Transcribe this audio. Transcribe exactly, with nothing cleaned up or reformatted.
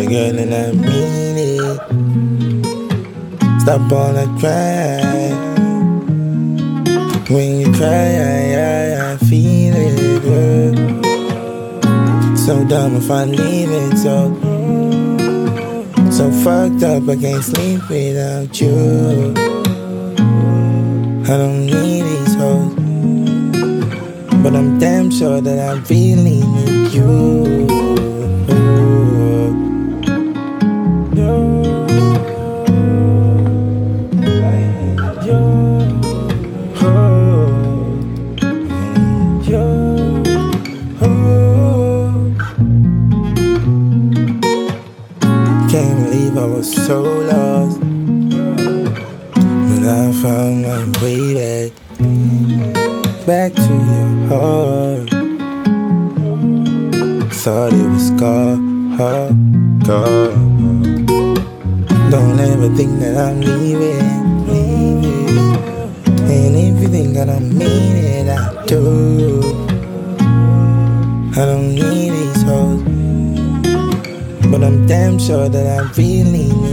girl, and I mean it. Stop all that crying. When you cry, I, I, I feel it, girl. So dumb if I leave it, so So fucked up, I can't sleep without you. I don't need these hoes, but I'm damn sure that I really need you. Can't believe I was so lost, but I found my way back, back to your heart. Thought it was gone, gone. Don't ever think that I'm leaving, leaving. And if you think that I mean it, I do. I don't need these hoes, but I'm damn sure that I really need